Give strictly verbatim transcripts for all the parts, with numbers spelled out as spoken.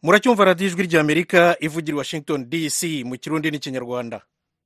muracyumva radiyo ijwi ry'amerika ivugira i washington dc mu kirundi n'ikinyarwanda.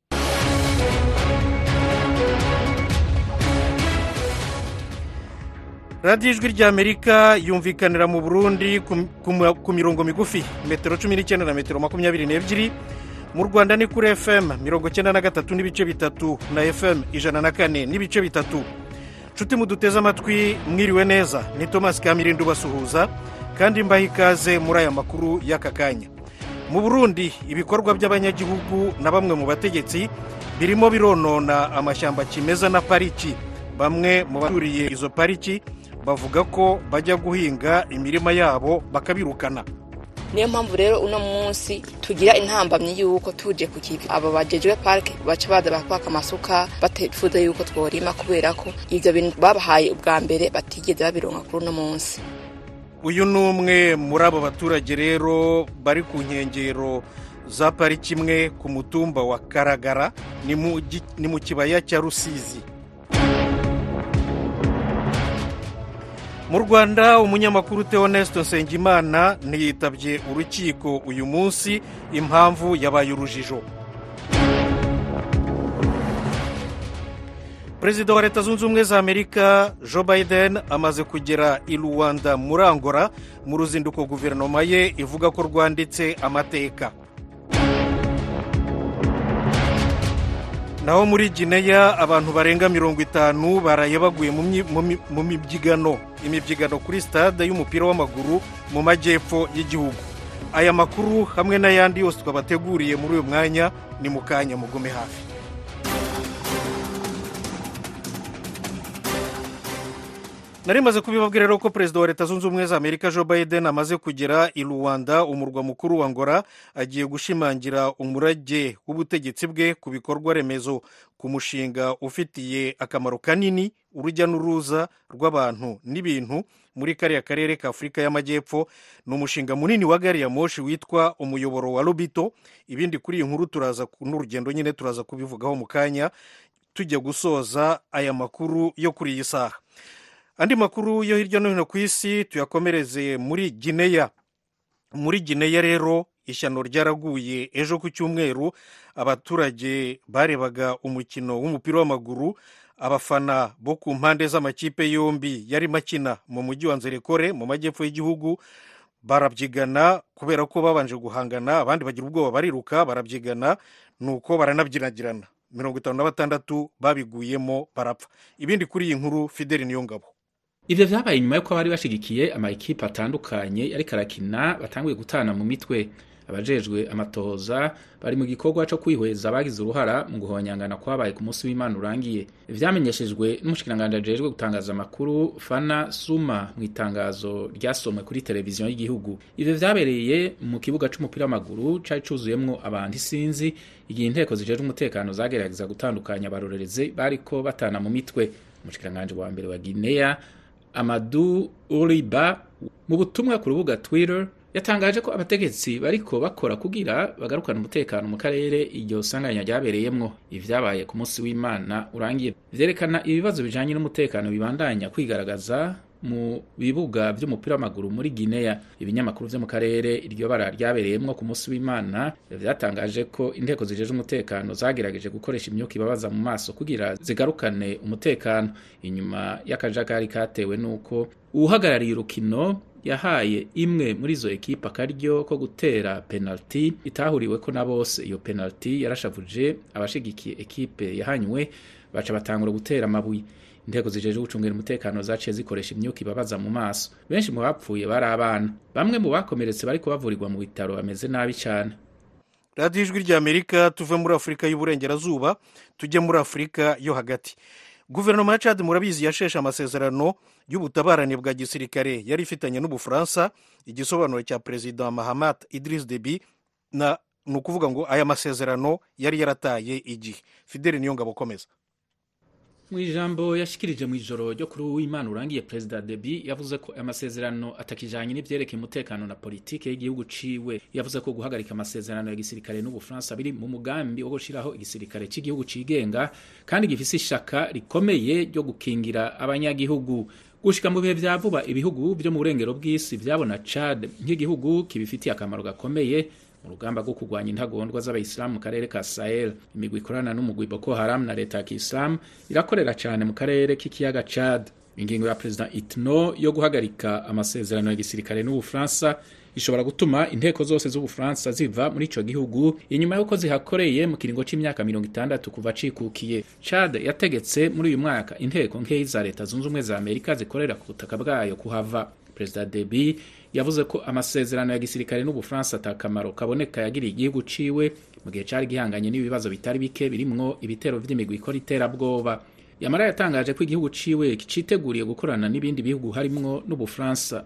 radiyo ijwi ry'amerika yumvikanira mu burundi ku mirongo migufi metero cumi n'icyenda na metero makumyabiri n'ebyiri, mu rwanda ni kuri fm mirongo icyenda na gatatu n'ibice bitatu na fm ijana na kane n'ibice bitatu. nshuti muduteze amatwi mwiriwe neza, ni thomas kamirindi ubasuhuza kandi mbaha ikaze muri aya makuru y'aka kanya. mu burundi ibikorwa by'abanyagihugu na bamwe mu bategetsi birimo bironona amashyamba kimeza na pariki. bamwe mu baturiye izo pariki bavuga ko bajya guhinga imirima yabo bakabirukana. niyo mpamvu rero uno munsi tugira intambamyi y'uko tuje ku kivi abo bajejwe parike baca baza bakwaka amasuka batifuza yuko tworima kubera ko ivyo bintu babahaye ubwa mbere batigeze babironka kuri uno munsi. uyu ni umwe muri abo baturage rero bari ku nkengero za pariki imwe ku mutumba wa Karagara ni mu kibaya cya Rusizi. mu rwanda umunyamakuru Theoneste Nsengimana ntiyitabye urukiko uyu munsi, impamvu yabaye urujijo. perezida wa leta zunze ubumwe za amerika Joe Biden amaze kugera i Luanda muri Angola mu ruzinduko guverinoma ye ivuga ko rwanditse amateka. naho muri Gineya abantu barenga mirongo itanu baraye baguye mu mibyigano imibyigano kuri stade y'umupira w'amaguru mu majyepfo y'igihugu. aya makuru hamwe n'ayandi yose twabateguriye muri uyu mwanya ni mu kanya, mugume hafi. nari maze kubibabwira rero ko perezida wa leta zunze ubumwe za amerika Joe Biden amaze kugera i Luanda, umurwa mukuru wa Angola. agiye gushimangira umurage w'ubutegetsi bwe ku bikorwa remezo, ku mushinga ufitiye akamaro kanini urujya n'uruza rw'abantu n'ibintu muri kariya karere ka Afurika y'Amajyepfo. ni umushinga munini wa gari ya moshi witwa umuyoboro wa Lobito. ibindi kuri iyi nkuru turaza n'urugendo nyine turaza kubivugaho mu kanya tujya gusoza aya makuru yo kuri iyi saha. andi makuru yo hirya no hino ku isi tuyakomereze muri Gineya. muri Gineya rero ishyano ryaraguye ejo ku cyumweru. abaturage barebaga umukino w'umupira w'amaguru, abafana bo ku mpande z'amakipe yombi yari makina mu mujyi wa Nzerekore mu majyepfo y'igihugu barabyigana kubera ko babanje guhangana, abandi bagira ubwoba bariruka barabyigana, nuko baranabyinagirana. mirongo itanu na batandatu babiguyemo barapfa. ibindi kuri iyi nkuru Fideli Niyongabo. ivyo vyabaye nyuma yuko abari bashigikiye amakipe atandukanye yariko arakina batanguye gutana mu mitwe. abajejwe amatohoza bari mu gikorwa co kwihweza abagize uruhara mu guhonyangana kwabaye ku munsi w'Imana urangiye. vyamenyeshejwe n'umushikiranganji ajejwe gutangaza amakuru Fana Suma mu itangazo ryasomwe kuri televiziyo y'igihugu. ivyo vyabereye mu kibuga c'umupira w'amaguru cari cuzuyemwo abantu isinzi igihe inteko zijejwe umutekano zagerageza gutandukanya abarorerezi bariko batana mu mitwe. umushikiranganji wa mbere wa Guinea Amadou Uriba mu butumwa ku rubuga Twitter yatangaje ko abategetsi bariko bakora kugira bagarukana umutekano mu karere iryo sanganya ryabereyemwo. ivyabaye ku munsi w'Imana urangiye vyerekana ibibazo bijanye n'umutekano bibandanya kwigaragaza mu bibuga vy'umupira w'amaguru muri Guinea. ibinyamakuru vyo mu karere iryo bara ryabereyemwo ku munsi w'Imana vyatangaje ko inteko zijeje umutekano zagerageje gukoresha imyuka ibabaza mu maso kugira zigarukane umutekano, inyuma y'akajagari katewe n'uko uhagarariye urukino yahaye imwe muri izo ekipa akaryo ko gutera penalty itahuriweko na bose. iyo penalty yarashavuje abashigikiye ekipe yahanywe, baca batangura gutera amabuye. inteko zijeje gucungira umutekano zaciye zikoresha imyuka ibabaza mu maso. benshi mu bapfuye bari abana, bamwe mu bakomeretse bariko bavurirwa mu bitaro bameze nabi cyane. radiyo ijwi ry'amerika tuve muri Afurika y'uburengerazuba tujye muri Afurika yo hagati. guverinoma ya Chad murabizi yasheshe amasezerano y'ubutabarane bwa gisirikare yari ifitanye n'Ubufaransa. igisobanuro cya perezida Mahamat Idriss Deby na ni ukuvuga ngo aya masezerano yari yarataye igihe. Fideli Niyongabo komeza. mu ijambo yashikirije mu ijoro ryo kuri uw'Imana urangiye Perezida Deby yavuze ko amasezerano atakijanye n'ivyerekeye umutekano na politike y'igihugu ciwe. Yavuze ko guhagarika amasezerano ya gisirikare n'Ubufaransa biri mu mugambi wo gushiraho igisirikare cy'igihugu cigenga kandi gifise ishaka rikomeye ryo gukingira abanyagihugu. Gushika mu bihe vya vuba ibihugu vyo mu burengero bw'isi vyabona Chad nk'igihugu kibifitiye akamaro gakomeye mu rugamba rwo kurwanya intagondwa z'abayisilamu mu karere ka Sahel. Imigwi ikorana n'umugwi Boko Haram na leta ya Kiislamu irakorera cyane mu karere k'ikiyaga Chad. Ingingo ya President Itno yo guhagarika amasezerano ya gisirikare n'Ubufaransa ishobora gutuma inteko zose z'Ubufaransa ziva muri ico gihugu inyuma yuko zihakoreye mu kiringo c'imyaka mirongo itandatu kuva cikukiye. Chad yategetse muri uyu mwaka inteko nkeyi za leta zunze ubumwe za Amerika zikorera ku butaka bwayo kuhava. Perezida Deby yavuze ko amasezerano ya gisirikare n'Ubufaransa atakamaro kaboneka yagiriye igihugu ciwe mu gihe cari gihanganye n'ibibazo bitari bike birimwo ibitero vy'imigwi ikora iterabwoba. Yamara yatangaje ko igihugu ciwe kiciteguriye gukorana n'ibindi bihugu harimwo n'Ubufaransa.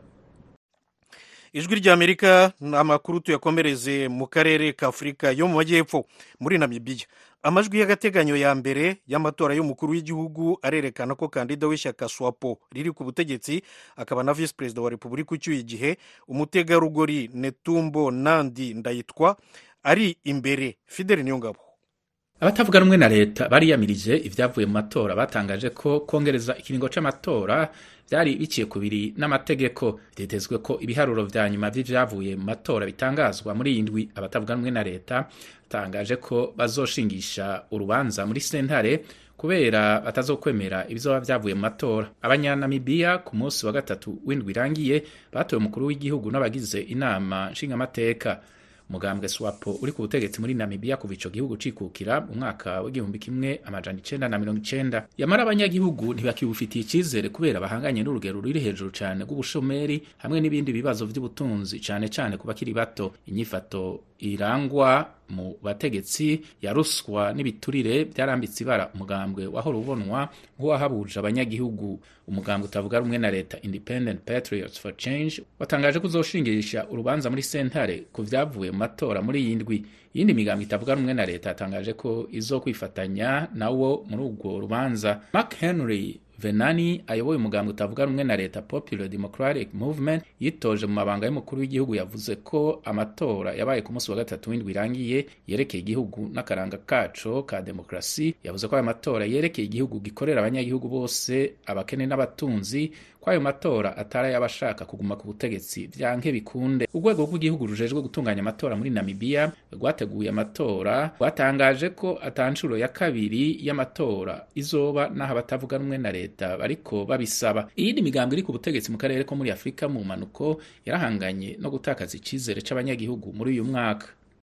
Ijwi ry'Amerika amakuru tuyakomereze mu karere ka Afurika yo mu majyepfo muri Namibia. Amajwi y'agateganyo ya mbere y'amatora y'umukuru w'igihugu arerekana ko kandida w'ishyaka SWAPO riri ku butegetsi akaba na vice perezida wa Repubulika ucyuye igihe umutegarugori Netumbo Nandi Ndaitwa ari imbere. Fidel Niyongabo. Abatavuga rumwe na leta bariyamirije ivyavuye mu matora batangaje ko kongereza ikiringo c'amatora byari biciye kubiri n'amategeko. Vyitezwe ko ibiharuro vya nyuma vy'ivyavuye mu matora bitangazwa muri indwi. Abatavuga rumwe na leta batangaje ko bazoshingisha urubanza muri sentare kubera batazokwemera ibizoba vyavuye mu matora. Abanyanamibia ku munsi wa gatatu w'indwi irangiye batoye umukuru w'igihugu n'abagize inama nshingamateka. Umugambwe SWAPO uri ku butegetsi muri Namibia kuva ico gihugu cikukira mu mwaka w'igihumbi kimwe amajana icenda na mirongo icenda. Yamara abanyagihugu ntibakibufitiye icizere kubera bahanganye n'urugero ruri hejuru cane rw'ubushomeri hamwe n'ibindi bibazo vy'ubutunzi cane cane ku bakiri bato. Inyifato irangwa mu bategetsi ya ruswa n'ibiturire byarambitse ibara umugambwe wahora ubonwa nk'uwahabuje abanyagihugu. Umugambwe utavuga rumwe na leta Independent Patriots for Change watangaje ko uzoshingisha urubanza muri sentare ku vyavuye mu matora muri iyi ndwi. Iyindi migambwe itavuga rumwe na leta yatangaje ko izokwifatanya nawo muri urwo rubanza. Mark Henry Venani ayoboye umugambwe utavuga rumwe na leta Popular Democratic Movement yitoje mu mabanga y'umukuru w'igihugu yavuze ko amatora yabaye ku munsi wa gatatu w'indwi irangiye yerekeye igihugu n'akaranga kaco ka demokrasi. Yavuze ko ayo matora yerekeye igihugu gikorera abanyagihugu bose abakene n'abatunzi, ko ayo matora atari y'abashaka kuguma ku butegetsi vyanke bikunde. Urwego rw'igihugu rujejwe gutunganya amatora muri Namibia rwateguye amatora rwatangaje ko atanshuro ya kabiri y'amatora izoba naho abatavuga rumwe na leta bariko babisaba. Iyindi migambwe iri ku butegetsi mu karere ko muri Afrika mu manuko yarahanganye no gutakaza icizere c'abanyagihugu muri uyu mwaka.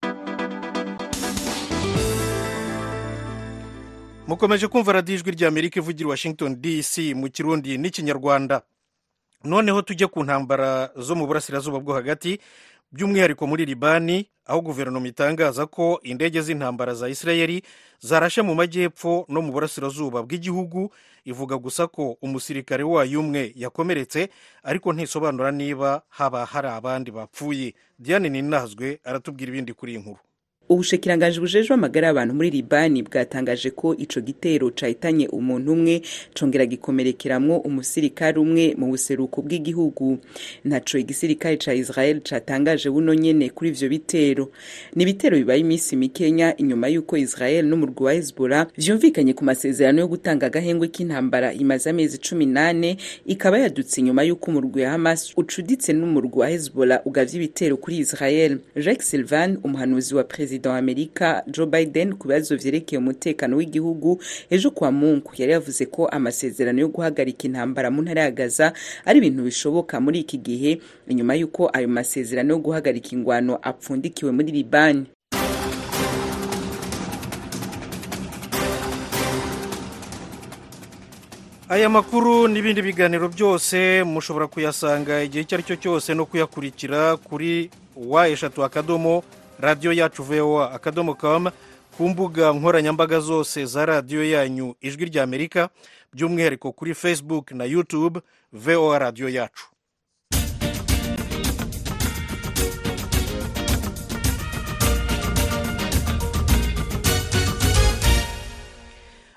Mukomeje kumva radiyo ijwi ry'Amerika ivugira Washington D C mu Kirundi n'Ikinyarwanda. Noneho tujye ku ntambara zo mu burasirazuba bwo hagati, by'umwihariko muri Libani, aho guverinoma itangaza ko indege z'intambara za Israeli zarashe mu majyepfo no mu burasirazuba bw'igihugu. Ivuga gusa ko umusirikare wayo umwe yakomeretse, ariko ntisobanura niba haba hari abandi bapfuye. Diane Ninazwe aratubwira ibindi kuri iyi nkuru. Ubushikiranganje bujejwe amagara y'abantu muri Libani bwatangaje ko ico gitero cahitanye umuntu umwe congera gikomerekeramwo umusirikare umwe mu buseruko bw'igihugu. Ntaco igisirikare ca Israel catangaje buno nyene kuri ivyo bitero. Ni bitero bibaye imisi mikenya inyuma yuko Israel n'umurwi wa Hezbollah vyumvikanye ku masezerano yo gutanga agahengwe k'intambara imaze amezi cumi n'ane, ikaba yadutse inyuma yuko umurwi wa Hamas ucuditse n'umurwi wa Hezbollah ugavye ibitero kuri Israel. Rex Sylvan, umuhanuzi wa President wa Amerika Joe Biden ku bibazo vyerekeye umutekano w'igihugu, ejo kwa Mungu yari yavuze ko amasezerano yo guhagarika intambara mu ntara ya Gaza ari ibintu bishoboka muri iki gihe inyuma yuko ayo masezerano yo guhagarika ingwano apfundikiwe muri Libani. Aya makuru n'ibindi biganiro byose mushobora kuyasanga igihe icyo ari cyo cyose no kuyakurikira kuri wa eshatu akadomo radio yacu voa akadomo com, ku mbuga nkoranyambaga zose za radio yanyu ijwi ry'Amerika, by'umwihariko kuri Facebook na YouTube voa radio yacu.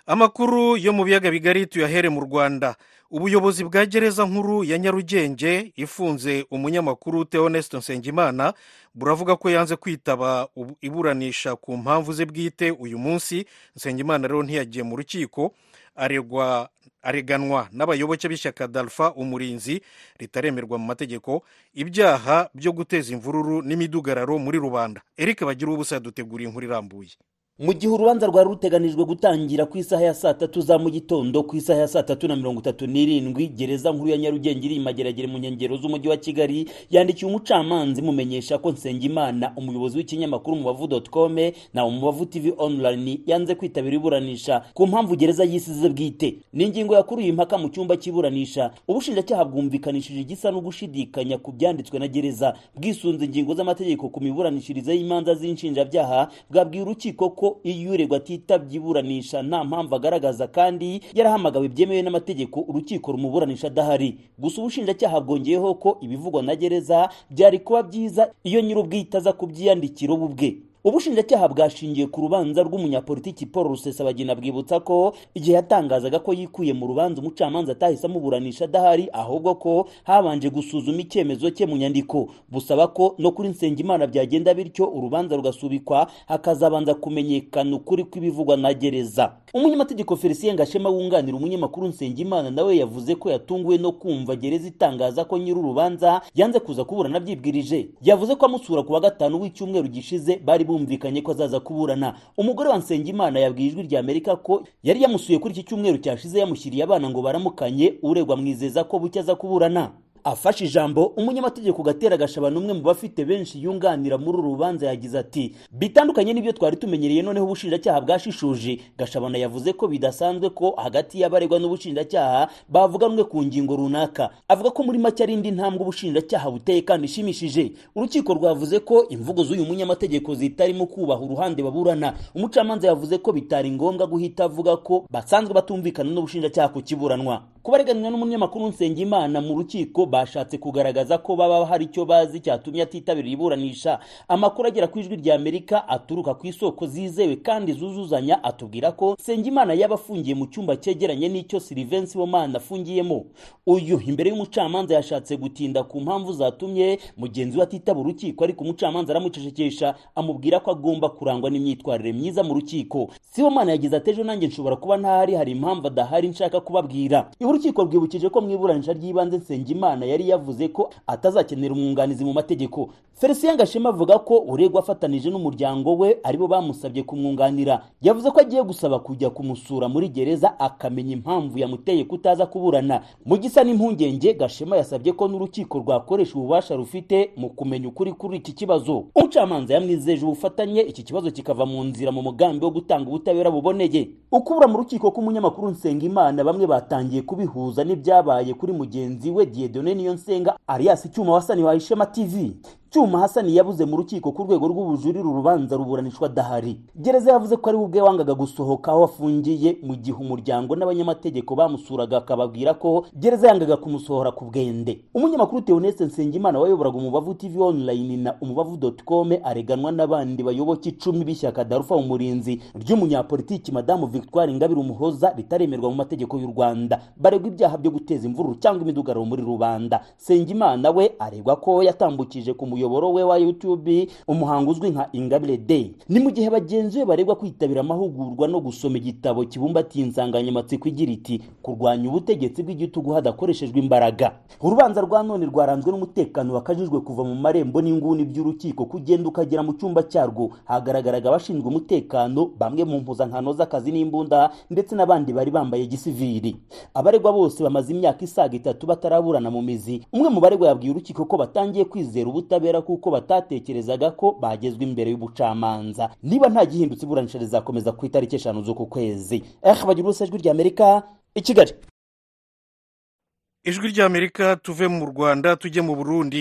amakuru yo mu biyaga bigari tuyahere mu Rwanda. Ubuyobozi bwa gereza nkuru ya Nyarugenge ifunze umunyamakuru Theoneste Nsengimana buravuga ko yanze kwitaba iburanisha ku mpamvu ze bwite uyu munsi. Nsengimana rero ntiyagiye mu rukiko, aregwa areganwa n'abayoboke b'ishyaka Dalpha Umurinzi ritaremerwa mu mategeko ibyaha byo guteza imvururu n'imidugararo muri rubanda. Eric Bagira ubusa yaduteguriye inkuru irambuye. Mu gihe urubanza rwari ruteganijwe gutangira ku isaha ya saa tatu za mu gitondo, ku isaha ya saa tatu na mirongo itatu n'irindwi gereza nkuru ya Nyarugenge iri Mageragere mu nkengero z'umujyi wa Kigali yandikiye umucamanza imumenyesha ko Nsengimana, umuyobozi w'ikinyamakuru Umubavu dot com na Umubavu T V online, yanze kwitabira iburanisha ku mpamvu gereza yisize bwite. Ni ingingo yakuruye impaka mu cyumba cy'iburanisha. Ubushinjacyaha bwumvikanishije igisa no gushidikanya ku byanditswe na gereza, bwisunze ingingo z'amategeko ku miburanishirize y'imanza z'inshinjabyaha, bwabwiye urukiko ko iyo uregwa atitabye iburanisha nta mpamvu agaragaza kandi yarahamagawe byemewe n'amategeko, urukiko rumuburanisha adahari. Gusa ubushinjacyaha bwongeyeho ko ibivugwa na gereza byari kuba byiza iyo nyir'ubwite aza kubyiyandikira ubwe. Ubushinjacyaha bwashingiye ku rubanza rw'umunyapolitiki Paul Rusesabagina, bwibutsa ko igihe yatangazaga ko yikuye mu rubanza umucamanza atahise amuburanisha adahari, ahubwo ko habanje gusuzuma icyemezo cye mu nyandiko, busaba ko no kuri Nsengimana byagenda bityo urubanza rugasubikwa hakazabanza kumenyekana ukuri kw'ibivugwa na gereza. Umunyamategeko Felicien Gashema wunganira umunyamakuru Nsengimana nawe yavuze ko yatunguwe no kumva gereza itangaza ko nyiri urubanza yanze kuza kuburana byibwirije. Yavuze ko amusura ku wa gatanu w'icyumweru gishize bari bumvikanye ko azaza kuburana. Umugore wa Nsengimana yabwiye Ijwi rya Amerika ko yari yamusuye kuri iki cyumweru cyashize yamushyiriye abana ngo baramukanye, uregwa mwizeza ko bucya aza kuburana. Afashe ijambo, umunyamategeko Gatera Gashabana, umwe mu bafite benshi yunganira muri uru rubanza, yagize ati bitandukanye n'ibyo twari tumenyereye, noneho ubushinjacyaha bwashishuje. Gashabana yavuze ko bidasanzwe ko hagati y'abaregwa n'ubushinjacyaha bavuga rumwe ku ngingo runaka. Avuga ko muri make ari indi ntambwe ubushinjacyaha buteye kandi ishimishije. Urukiko rwavuze ko imvugo z'uyu munyamategeko zitarimo kubaha uruhande baburana. Umucamanza yavuze ko bitari ngombwa guhita avuga ko basanzwe batumvikana n'ubushinjacyaha ku kiburanwa. Kubareganwa n'umunyamakuru Nsengimana mu rukiko bashatse kugaragaza ko baba hari icyo bazi cyatumye atitabira iburanisha. Amakuru agera ku Ijwi rya Amerika aturuka ku isoko zizewe kandi zuzuzanya atubwira ko Nsengimana yaba afungiye mu cyumba cyegeranye n'icyo Sylvain Sibomana afungiyemo. Uyu imbere y'umucamanza yashatse gutinda ku mpamvu zatumye mugenzi we atitaba urukiko, ariko umucamanza aramucecekesha amubwira ko agomba kurangwa n'imyitwarire myiza mu rukiko. Sibomana yagize ati ejo nanjye nshobora kuba ntahari, hari impamvu adahari nshaka kubabwira. Urukiko rwibukije ko mu iburanisha ry'ibanze Nsengimana yari yavuze ko atazakenera umwunganizi mu mategeko. Felicien Gashema avuga ko uregwa afatanije n'umuryango we aribo bamusabye kumwunganira. Yavuze ko agiye gusaba kujya kumusura muri gereza akamenya impamvu yamuteye kutaza kuburana. Mu gisa n'impungenge, Gashema yasabye ko n'urukiko rwakoresha ububasha rufite mu kumenya ukuri kuri iki kibazo. Umucamanza yamwizeje ubufatanye iki kibazo kikava mu nzira mu mugambi wo gutanga ubutabera buboneye. Ukubura mu rukiko k'umunyamakuru Nsengimana bamwe batangiye kubihuza n'ibyabaye kuri mugenzi we Dieudonné Niyonsenga alias Cyuma Hasani wa Ishema T V. Cyuma Hasani yabuze mu rukiko ku rwego rw'ubujurire urubanza ruburanishwa dahari. Gereza yavuze ko ari ubwe wangaga gusohoka aho afungiye, mu gihe umuryango n'abanyamategeko bamusuraga akababwira ko gereza yangaga kumusohora ku bwende. Umunyamakuru Theoneste Nsengimana wayoboraga Umubavu T V online na Umubavu dot com areganwa n'abandi bayoboke icumi b'ishyaka Dalpha Umurinzi ry'umunyapolitiki Madamu Victoire Ingabire Umuhoza ritaremerwa mu mategeko y'u Rwanda. Baregwa ibyaha byo guteza imvururu cyangwa imidugararo muri rubanda. Nsengimana we aregwa ko yatambukije ku umuyoboro we wa YouTube umuhango uzwi nka Ingabire Day. Ni mu gihe bagenzi be baregwa kwitabira amahugurwa no gusoma igitabo kibumbatiye insanganyamatsiko igira iti kurwanya ubutegetsi bw'igitugu hadakoreshejwe imbaraga. Urubanza rwa none rwaranzwe n'umutekano wakajijwe kuva mu marembo n'inguni by'urukiko kugenda ukagera mu cyumba cyarwo. Hagaragaraga abashinzwe umutekano, bamwe mu mpuzankano z'akazi n'imbunda ndetse n'abandi bari bambaye gisivili. Abaregwa bose bamaze imyaka isaga itatu bataraburana mu mizi. Umwe mu baregwa yabwiye urukiko ko batangiye kwizera ubutabera kuko batatekerezaga ko bagezwe imbere y'ubucamanza. Niba nta gihindutse iburanisha rizakomeza ku itariki eshanu z'uku kwezi. Eh bagira ubusa Ijwi rya Amerika i Kigali. Ijwi rya Amerika tuve mu Rwanda tujye mu Burundi.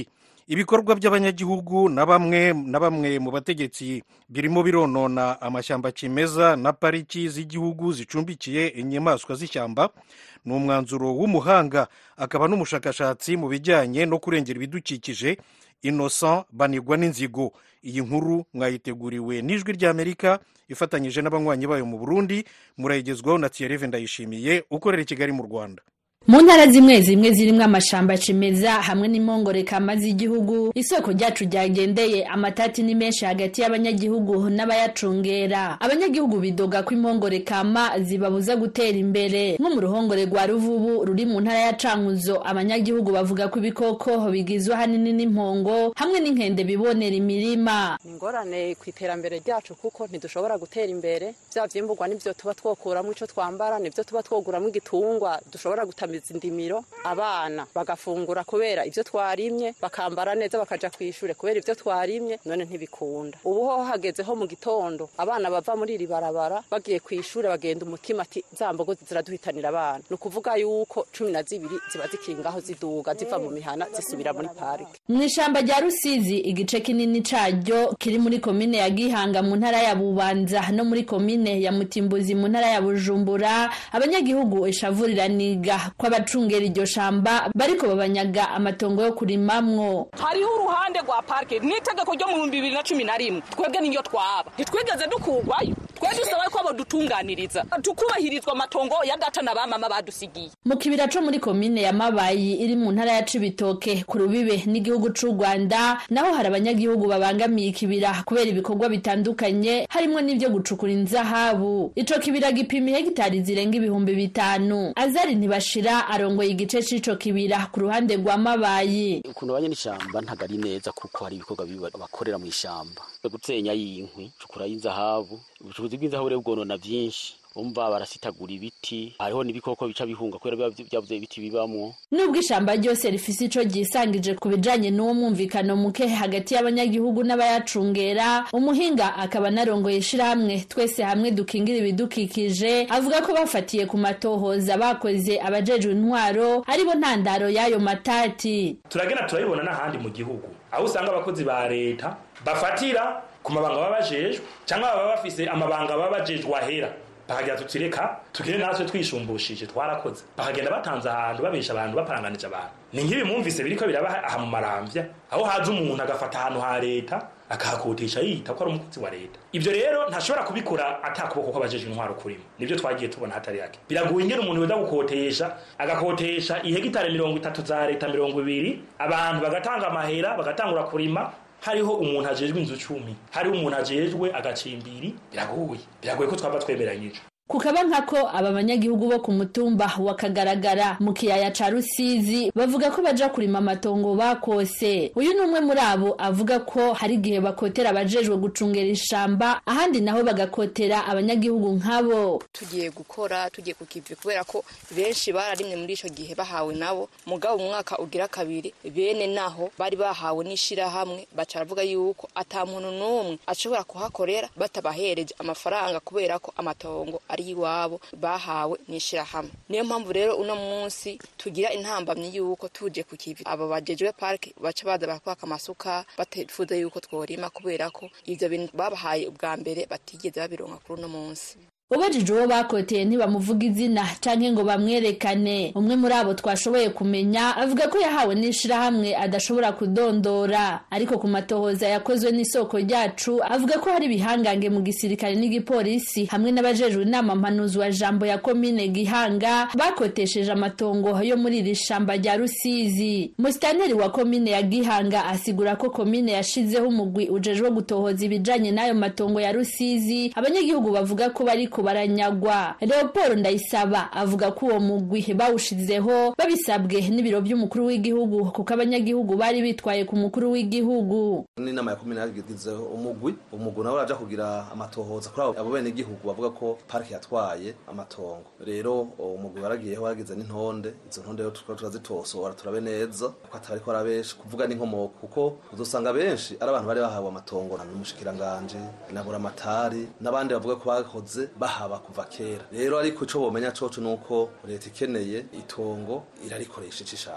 ibikorwa by'abanyagihugu na bamwe na bamwe mu bategetsi birimo bironona amashyamba kimeza na pariki z'igihugu zicumbikiye inyamaswa z'ishyamba. Ni umwanzuro w'umuhanga akaba n'umushakashatsi mu bijyanye no kurengera ibidukikije Innocent Banigwa n'inzigo. Iyi nkuru mwayiteguriwe n'ijwi ry'Amerika ifatanyije n'abanywanyi bayo mu Burundi, murayigezwaho na Thierry Ndayishimiye ukorera i Kigali mu Rwanda. Mu ntara zimwe zimwe zirimwo amashamba cimeza hamwe n'impongore kama z'igihugu, isoko ryacu ryagendeye amatati ni menshi hagati y'abanyagihugu n'abayacungera. Abanyagihugu bidoga ko impongore kama zibabuza gutera imbere. Nko mu ruhongore rwa Ruvubu ruri mu ntara ya Cankuzo, abanyagihugu bavuga ko ibikoko bigizwe hanini n'impongo hamwe n'inkende bibonera imirima. Ingorane kwiterambere ryacu kuko ntidushobora gutera imbere, bya vyimburwa nivyo tuba twokuramwo ico twambara, nivyo tuba twoguramwo igitungwa dushobora gutamiza indimiro, abana bagafungura kubera ivyo twarimye, bakambara neza bakaja kwishure kubera ivyo twarimye, none ntibikunda. Ubu ho hagezeho mu gitondo abana bava muri iri barabara bagiye kwishure bagenda umutima ati zambogo ziraduhitanira abana. No kuvuga yuko cumi na zibiri ziba zikingaho ziduga ziva mu mihana zisubira muri parike. Mw'ishamba rya Rusizi igice kinini caryo kiri muri komine ya Gihanga mu ntara ya Bubanza no muri komine ya Mutimbuzi mu ntara ya Bujumbura, abanyagihugu eshavuriraniga ko abacungera iryo shamba bariko babanyaga amatongo yo kurimamwo. Hariho uruhande rwa parke n'itegeko ryo mu bibiri na cumi na rimwe twebwe niyo twaba ntitwigeze dukugwayo, twe dusaba ko abo dutunganiriza tukubahirizwa amatongo ya data na bamama badusigiye. Mu kibira co muri komine ya Mabayi iri mu ntara ya Cibitoke ku rubibe n'igihugu c'u Rwanda, naho hari abanyagihugu babangamiye ikibira kubera ibikorwa bitandukanye harimwo n'ivyo gucukura inzahabu. Ico kibira gipima hegitari zirenga ibihumbi bitanu. Azari ntibashira arongoye igice c'ico kibira ku ruhande rwa Mabayi. Ukuntu banye n'ishamba ntagari neza kuko hari ibikorwa bakorera mu ishamba, gutsenya y'inkwi, cukura y'inzahabu, ubucukuzi bw'inzahabu rero bwonona vyinshi. Umva barasitagura ibiti, hariho n'ibikoko bica bihunga kubera byavuze ibiti bibamwo. Nubwo ishamba ryose rifise ico gisangije kubijanye n'uwo mwumvikano muke hagati y'abanyagihugu n'abayacungera, umuhinga akaba narongoye ishirahamwe twese hamwe dukingira ibidukikije avuga ko bafatiye ku matohoza bakoze abajejwe intwaro aribo ntandaro y'ayo matati. Turagena turabibona n'ahandi mu gihugu aho usanga abakozi ba leta bafatira ku mabanga babajejwe cyangwa baba bafise amabanga babajejwe ahera, bakagira tutireka tukire natwe twishumbushije twarakoze, bakagenda batanze ahantu babesha abantu baparanganije abantu. Ni nkibi mwumvise biriko biraba aha mu Maramvya aho haza umuntu agafata ahantu ha leta akahakotesha yita ko ari umukozi wa leta. Ivyo rero ntashobora kubikora atakuboko ko bajeje intwaro kurimo, nivyo twagiye tubona hatari yake. Biraguye ingene umuntu wenda gukotesha agakotesha ihegitare mirongo itatu za leta mirongo ibiri, abantu bagatanga amahera bagatangura kurima. Hariho umuntu ajejwe inzu cumi, hariho umuntu ajejwe agacimbiri, biraguye biraguye ko twaba twemeranyije. Kukaba nkako aba banyagihugu bo ku mutumba wakagaragara mu kiyaya ca Rusizi bavuga ko baja kurima amatongo bakose. Uyu numwe muri abo avuga ko hari gihe bakotera abajejwe gucungera ishamba, ahandi naho bagakotera abanyagihugu nkabo. Tugiye gukora tugiye kukivi kubera ko benshi bararimwe muri ico gihe bahawe nabo, mugabo umwaka ugira kabiri bene naho bari bahawe n'ishira hamwe bacaravuga yuko ata muntu numwe ashobora kuhakorera batabahereje amafaranga kubera ko amatongo ari iwabo bahawe n'ishira hamwe. Niyo mpamvu rero uno munsi tugira intambamye yuko tuje kukivi abo bajejwe parke baca baza bakwaka amasuka batefuza yuko tworima kubera ko ivyo bintu babahaye ubwa mbere batigeze babironka kuri uno munsi. Ubajije uwo bakoteye ntibamuvuga izina canke ngo bamwerekane. Umwe muri abo twashoboye kumenya avuga ko yahawe n'ishirahamwe adashobora kudondora, ariko ku matohoza yakozwe n'isoko ryacu avuga ko hari bihangange mu gisirikare n'igipolisi hamwe n'abajejwe inama mpanuzi wa jambo ya komine Gihanga bakotesheje amatongo yo muri iri shamba rya Rusizi. Musitanteri wa komine ya Gihanga asigura ko komine yashizeho umugwi ujejwe gutohoza ibijanye n'ayo matongo ya Rusizi. Abanyagihugu bavuga ko bari baranyagwa. Leopold Ndayisaba avuga ko uwo mugwi bawushizeho babisabwe n'ibiro by'umukuru w'igihugu kuko abanyagihugu bari bitwaye ku mukuru w'igihugu. N'inama ya komine yagizeho umugwi, umugwi nawe uraja kugira amatohoza kuri abo bene igihugu bavuga ko parke yatwaye amatongo. Rero umugwi waragiyeho wagize n'intonde, izo ntonde rero tukaba turazitosora turabe neza ko atari ko arabeshi kuvuga n'inkomoko, kuko uzosanga benshi ari abantu bari bahawe amatongo n'umushikiranganje nabura amatari n'abandi bavuga ko bakoze haba kuva kera. Rero ariko ico bomenya coco nuko leta ikeneye itongo irarikoresha icishaka.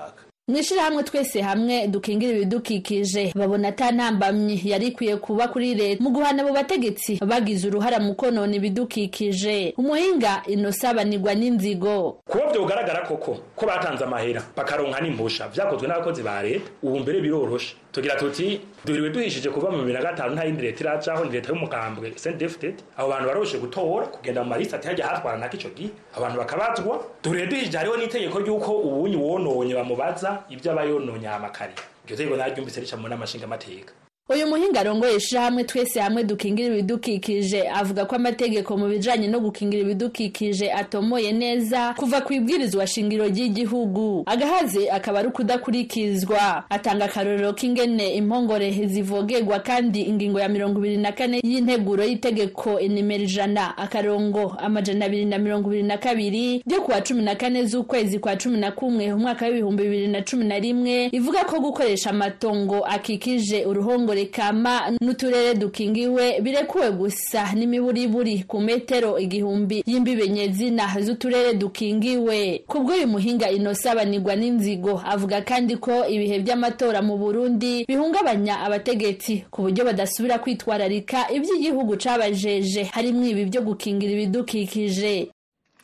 mwishirahamwe twese hamwe dukingira ibidukikije babona atantambamyi yari ikwiye kuba kuri leta mu guhana abo bategetsi bagize uruhara mu konona ibidukikije. Umuhinga inosabanirwa n'inzigo kuba byogaragara koko ko batanze amahera bakaronka n'imbusha vyakozwe n'abakozi ba leta, ubu mbere biroroshe tugira tuti duhiriwe duhishije kuva mu bibiri na gatanu nta yindi leta iracaho, ni leta y'umugambwe Sendefted. Abo bantu baroshe gutora kugenda mu marisa ati hajya hatwara nako ico gihe abantu bakabazwa. Duhiriwe duhishije hariho n'itegeko ry'uko ubunyi wononye bamubaza ibyo abayononye amakari. Iryo tegeko naryumvise rica mu n'amashinga amateka. Uyu muhinga arongoye ishirahamwe twese hamwe dukingira ibidukikije avuga ko amategeko mu bijanye no gukingira ibidukikije atomoye neza kuva ku ibwirizwa shingiro ry'igihugu, agahaze akaba ari ukudakurikizwa. Atanga akarorero k'ingene impongore zivogerwa kandi ingingo ya mirongo ibiri na kane y'integuro y'itegeko inimero ijana akarongo amajana abiri na mirongo ibiri na kabiri ryo kuwa cumi na kane z'ukwezi kwa cumi na kumwe umwaka w'ibihumbi bibiri na cumi na rimwe ivuga ko gukoresha amatongo akikije uruhongore kama n'uturere dukingiwe birekuwe gusa n'imiburiburi ku metero igihumbi y'imbibe nyezina z'uturere dukingiwe. Kubwo uyu muhinga inosabanirwa n'inzigo avuga kandi ko ibihe by'amatora mu Burundi bihungabanya abategetsi ku buryo badasubira kwitwararika iby'igihugu cabajeje harimwo ibi byo gukingira ibidukikije.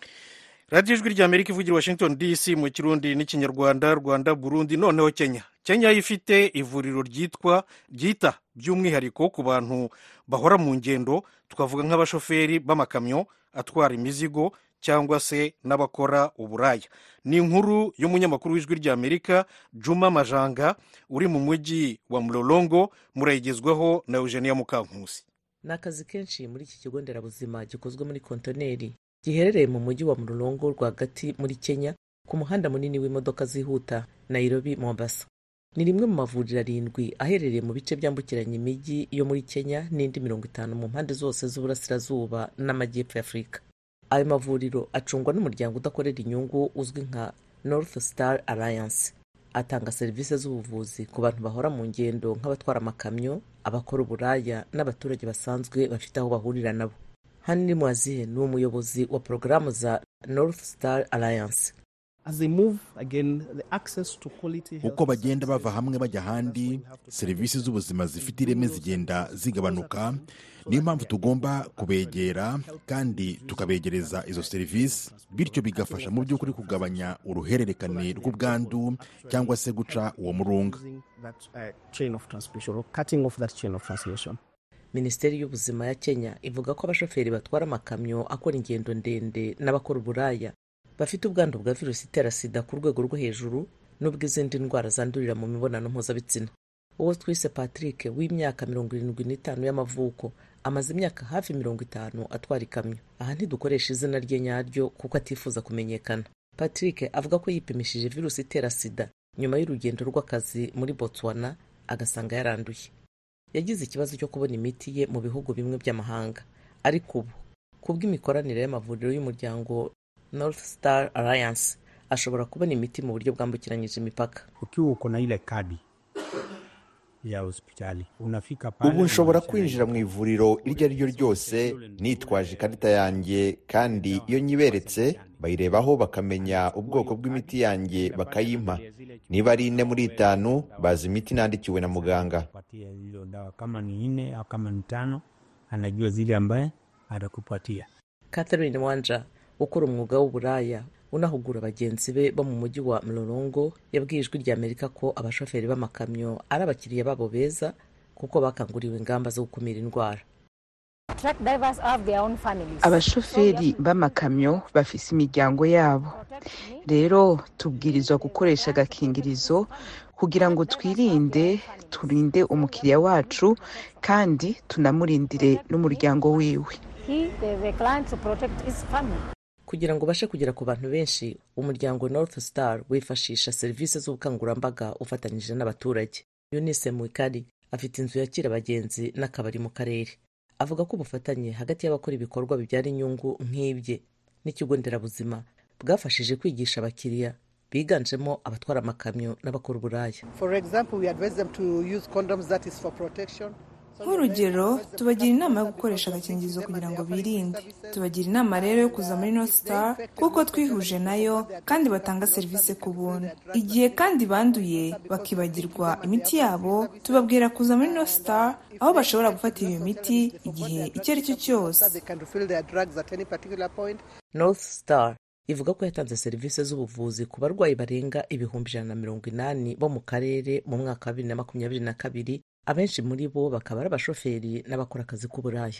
Radio Ijwi ry'Amerika ivugira Washington D C mu Kirundi n'Ikinyarwanda. Rwanda, Burundi, noneho Kenya. Kenya ifite ivuriro ryitwa ryita by'umwihariko ku bantu bahora mu ngendo, tukavuga nk'abashoferi b'amakamyo atwara imizigo cyangwa se n'abakora uburaya. Ni inkuru y'umunyamakuru w'Ijwi ry'Amerika Juma Majanga uri mu mujyi wa Mlolongo, murayigezwaho na Eugenia Mukankusi. Nakazi kenshi muri iki kigo nderabuzima gikozwe muri kontoneri giherereye mu mujyi wa Mlolongo rwagati muri Kenya ku muhanda munini w'imodoka zihuta Nairobi Mombasa. Ni rimwe mu mavuriro arindwi aherereye mu bice byambukiranya imijyi yo muri Kenya n'indi mirongo itanu mu mpande zose z'uburasirazuba n'amajyepfo y'Afrika. Ayo mavuriro acungwa n'umuryango udakorera inyungu uzwi nka North Star Alliance. Atanga serivisi z'ubuvuzi ku bantu bahora mu ngendo nk'abatwara amakamyo, abakora uburaya n'abaturage basanzwe bafite aho bahurira nabo. Hani Mwazihe ni umuyobozi wa porogaramu za North Star Alliance. As they move again, the access to quality uko bagenda bava hamwe bajya handi, serivisi z'ubuzima zifite ireme zigenda zigabanuka. Niyo mpamvu tugomba kubegera kandi tukabegereza izo serivisi, bityo bigafasha mu by'ukuri kugabanya uruhererekane rw'ubwandu cyangwa se guca uwo murunga. Minisiteri y'ubuzima ya Kenya ivuga ko abashoferi batwara amakamyo akora ingendo ndende n'abakora uburaya bafite ubwandu bwa virusi itera sida ku rwego rwo hejuru n'ubw'izindi ndwara zandurira mu mibonano mpuzabitsina. Uwo twise Patrick w'imyaka mirongo irindwi n'itanu y'amavuko amaze imyaka hafi mirongo itanu atwara ikamyo. Aha ntidukoresha izina rye nyaryo kuko atifuza kumenyekana. Patrick avuga ko yipimishije virusi itera sida nyuma y'urugendo rw'akazi muri Botswana agasanga yaranduye. Yagize ikibazo cyo kubona imiti ye mu bihugu bimwe by'amahanga, ariko ubu kubw'imikoranire y'amavuriro y'umuryango North Star Alliance ashobora kubona imiti mu buryo bwambukiranyije imipaka. Ukiwa uko na ile kadi ya hospitali unafika pale, ubu nshobora kwinjira mu ivuriro iryo ari ryo ryose nitwaje ikarita yanjye, kandi iyo nyiberetse bayirebaho bakamenya ubwoko bw'imiti yanjye bakayimpa. Niba ari ine muri itanu bazi imiti nandikiwe na muganga. Kama ni ine au kama ni tano anajua zile ambaye atakupatia. Catherine Wanja ukora umwuga w'uburaya unahugura bagenzi be bo mu mujyi wa Mlolongo yabwiye Ijwi ry'Amerika ko abashoferi b'amakamyo ari abakiriya babo beza kuko bakanguriwe ingamba zo gukumira indwara. Abashoferi b'amakamyo bafise imiryango yabo, rero tubwirizwa gukoresha agakingirizo kugira ngo twirinde turinde umukiriya wacu kandi tunamurindire n'umuryango wiwe. Kugira ngo bashe kugera ku bantu benshi, umuryango North Star wifashisha serivisi z'ubukangurambaga ufatanyije n'abaturage. Eunice Mwikali afite inzu yakira abagenzi n'akabari mu karere. Avuga ko ubufatanye hagati y'abakora ibikorwa bibyara inyungu nk'ibye n'ikigo nderabuzima bwafashije kwigisha abakiriya biganjemo abatwara amakamyo n'abakora uburaya. For example, we advise them to use condoms, that is for protection. nk'urugero tubagira inama yo gukoresha agakingirizo kugira ngo birinde. Tubagira inama rero yo kuza muri North Star kuko twihuje nayo kandi batanga serivisi ku buntu. Igihe kandi banduye bakibagirwa imiti yabo, tubabwira kuza muri North Star aho bashobora gufatira iyo miti igihe icyo ari cyo cyose. North Star ivuga ko yatanze serivisi z'ubuvuzi ku barwayi barenga ibihumbi ijana na mirongo inani bo mu karere mu mwaka wa bibiri na makumyabiri na kabiri, abenshi muri bo bakaba ari abashoferi n'abakora akazi k'uburaya.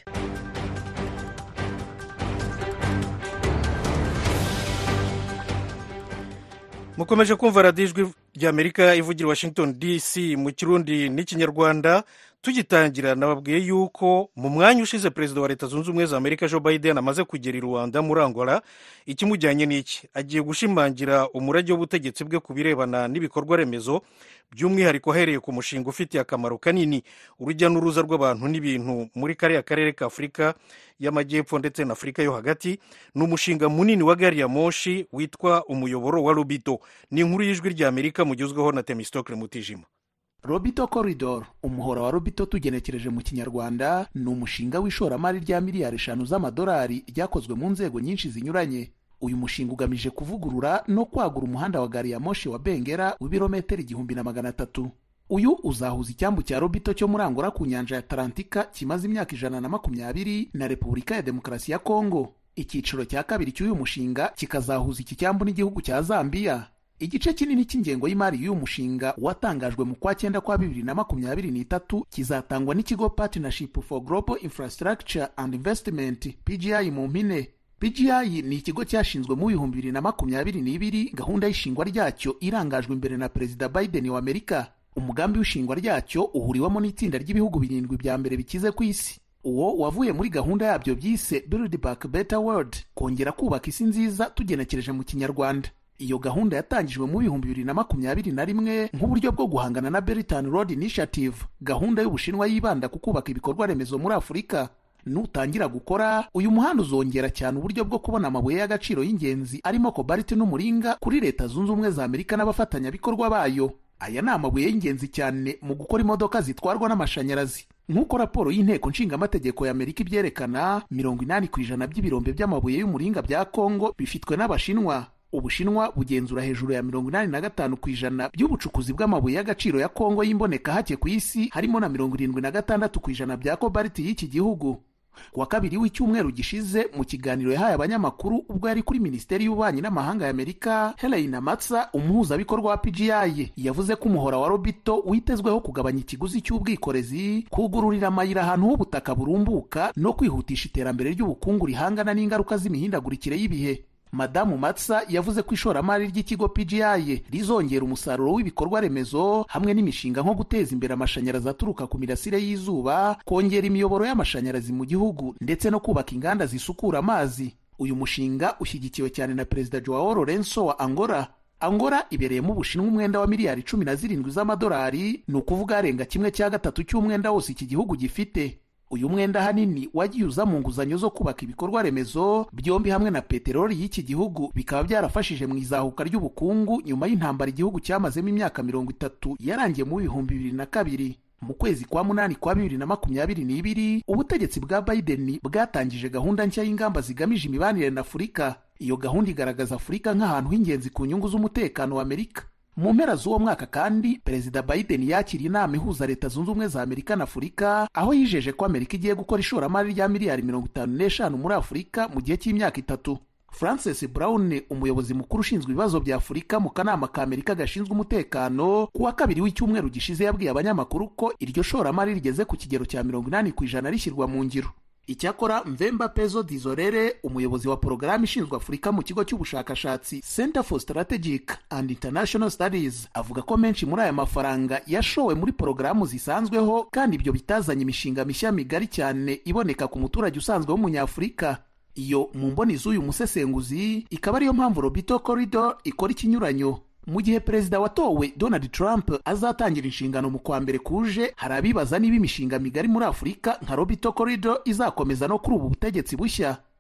mukomeje kumva radiyo ijwi ry'Amerika ivugira Washington D C mu kirundi n'ikinyarwanda. tugitangira nababwiye yuko mu mwanya ushize perezida wa leta zunze ubumwe za Amerika Joe Biden amaze kugera i Rwanda muri Angola. Ikimujyanye n'iki? Agiye gushimangira umurage w'ubutegetsi bwe ku birebana n'ibikorwa remezo, by'umwihariko ahereye ku mushinga ufitiye akamaro kanini urujya n'uruza rw'abantu n'ibintu muri kariya karere ka Afurika y'Amajyepfo ndetse na Afurika yo hagati. Ni umushinga munini wa gari ya moshi witwa umuyoboro wa Lobito. Ni inkuru y'ijwi ry'Amerika mugezweho na Temistokle Mutijima. Lobito Corridor, umuhora wa Lobito tugenekereje mu kinyarwanda, ni umushinga w'ishoramari rya miliyari eshanu z'amadolari ryakozwe mu nzego nyinshi zinyuranye. Uyu mushinga ugamije kuvugurura no kwagura umuhanda wa gari ya moshi wa Bengera w'ibirometero igihumbi na magana atatu. Uyu uzahuza icyambu cya Lobito cyo muri Angola ku nyanja ya Atlantika kimaze imyaka ijana na makumyabiri na Repubulika ya Demokarasi ya Kongo. Icyiciro cya kabiri cy'uyu mushinga kikazahuza iki cyambu n'igihugu cya Zambia. Igice kinini cy'ingengo y'imari y'uyu mushinga watangajwe mu kwa cyenda kwa bibiri na makumyabiri n'itatu kizatangwa n'ikigo Partnership for Global Infrastructure and Investment P G I mu mpine. P G I ni ikigo cyashinzwe mu bihumbi bibiri na makumyabiri n'ibiri. Gahunda y'ishingwa ryacyo irangajwe imbere na Perezida Biden wa Amerika. Umugambi w'ishingwa ryacyo uhuriwemo n'itsinda ry'ibihugu birindwi bya mbere bikize ku isi. Uwo wavuye muri gahunda yabyo byise Build Back Better World, kongera kubaka isi nziza tugenekereje mu kinyarwanda. Iyo gahunda yatangijwe mu bihumbi bibiri na makumyabiri na rimwe nk'uburyo bwo guhangana na Belt and Road Initiative, gahunda y'Ubushinwa yibanda ku kubaka ibikorwa remezo muri Afurika. Nutangira gukora, uyu muhanda uzongera cyane uburyo bwo kubona amabuye y'agaciro y'ingenzi arimo cobalt n'umuringa kuri Leta Zunze Ubumwe za Amerika n'abafatanyabikorwa bayo. Aya ni amabuye y'ingenzi cyane mu gukora imodoka zitwarwa n'amashanyarazi. Nk'uko raporo y'inteko nshingamategeko ya Amerika ibyerekana, mirongo inani ku ijana by'ibirombe by'amabuye y'umuringa bya Kongo bifitwe n'Abashinwa. Ubushinwa bugenzura hejuru ya mirongo inani na gatanu ku ijana by'ubucukuzi bw'amabuye y'agaciro ya Kongo y'imboneka hake ku isi, harimo na mirongo irindwi na gatandatu ku ijana bya cobalt y'iki gihugu. Kuwa kabiri w'icyumweru gishize, mu kiganiro yahaye abanyamakuru ubwo yari kuri Minisiteri y'Ububanyi n'Amahanga ya Amerika, Helena Matsa, umuhuzabikorwa wa P G I, yavuze ko umuhora wa Lobito witezweho kugabanya ikiguzi cy'ubwikorezi, kugururira amayira ahantu h'ubutaka burumbuka no kwihutisha iterambere ry'ubukungu rihangana n'ingaruka z'imihindagurikire y'ibihe. Madamu Matsa yavuze ko ishoramari ry'ikigo P G I rizongera umusaruro w'ibikorwa remezo hamwe n'imishinga nko guteza imbere amashanyarazi aturuka ku mirasire y'izuba, kongera imiyoboro y'amashanyarazi mu gihugu ndetse no kubaka inganda zisukura amazi. Uyu mushinga ushyigikiwe cyane na Perezida Joao Lourenço wa Angola. Angola ibereyemo Ubushinwa umwenda wa miliyari cumi na zirindwi z'amadolari, ni ukuvuga arenga kimwe cya gatatu cy'umwenda wose iki gihugu gifite. Uyu mwenda hanini wagiye uza mu nguzanyo zo kubaka ibikorwa remezo, byombi hamwe na peteroli y'iki gihugu bikaba byarafashije mu izahuka ry'ubukungu nyuma y'intambara igihugu cyamazemo imyaka mirongo itatu yarangiye mu bihumbi bibiri na kabiri. Mu kwezi kwa munani kwa bibiri na makumyabiri n'ibiri, ubutegetsi bwa Biden bwatangije gahunda nshya y'ingamba zigamije imibanire na Afurika. Iyo gahunda igaragaza Afurika nk'ahantu h'ingenzi ku nyungu z'umutekano wa Amerika. Mu mpera z'uwo mwaka kandi, Perezida Biden yakiriye inama ihuza Leta Zunze Ubumwe za Amerika na Afurika, aho yijeje ko Amerika igiye gukora ishoramari rya miliyari mirongo itanu n'eshanu muri Afurika mu gihe cy'imyaka itatu. Francis Brown, umuyobozi mukuru ushinzwe ibibazo bya Afurika mu kanama ka Amerika gashinzwe umutekano, kuwa kabiri w'icyumweru gishize yabwiye abanyamakuru ko iryo shoramari rigeze ku kigero cya mirongo inani ku ijana rishyirwa mu ngiro. Icyakora Mvemba Pezo Dizorere, umuyobozi wa porogaramu ishinzwe Afurika mu kigo cy'ubushakashatsi Center for Strategic and International Studies, avuga ko menshi muri aya mafaranga yashowe muri porogaramu zisanzweho kandi ibyo bitazanye imishinga mishya migari cyane iboneka ku muturage usanzwe w'umunyafurika. Iyo mu mboni z'uyu musesenguzi ikaba ariyo mpamvu Lobito Corridor ikora ikinyuranyo. Mu gihe perezida watowe Donald Trump azatangira inshingano mu kwa mbere kuje, hari abibaza niba imishinga migari muri Afurika nka Lobito Corridor izakomeza no kuri ubu butegetsi bushya.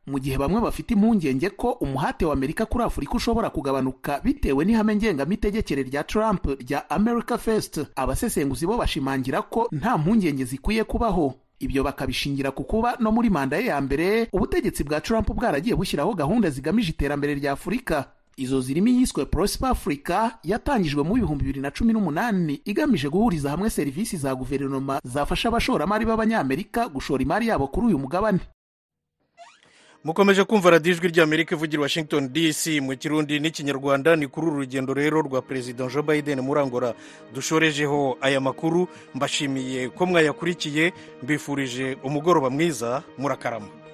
mu gihe bamwe bafite impungenge ko umuhate wa Amerika kuri Afurika ushobora kugabanuka bitewe n'ihame ngengamitegekere rya Trump rya America First, abasesenguzi bo bashimangira ko nta mpungenge zikwiye kubaho. Ibyo bakabishingira ku kuba no muri manda ye ya mbere ubutegetsi bwa Trump bwaragiye bushyiraho gahunda zigamije iterambere rya Afurika. Izo zirimo iyiswe Prosper Africa yatangijwe mu bihumbi bibiri na cumi n'umunani igamije guhuriza hamwe serivisi za guverinoma zafasha abashoramari b'Abanyamerika gushora imari yabo kuri uyu mugabane. Mukomeje kumva radiyo ijwi ry'Amerika ivugira Washington D C mu Kirundi n'Ikinyarwanda. Ni kuri uru rugendo rero rwa Perezida Joe Biden muri Angola dushorejeho aya makuru. Mbashimiye ko mwayakurikiye, mbifurije umugoroba mwiza, murakarama.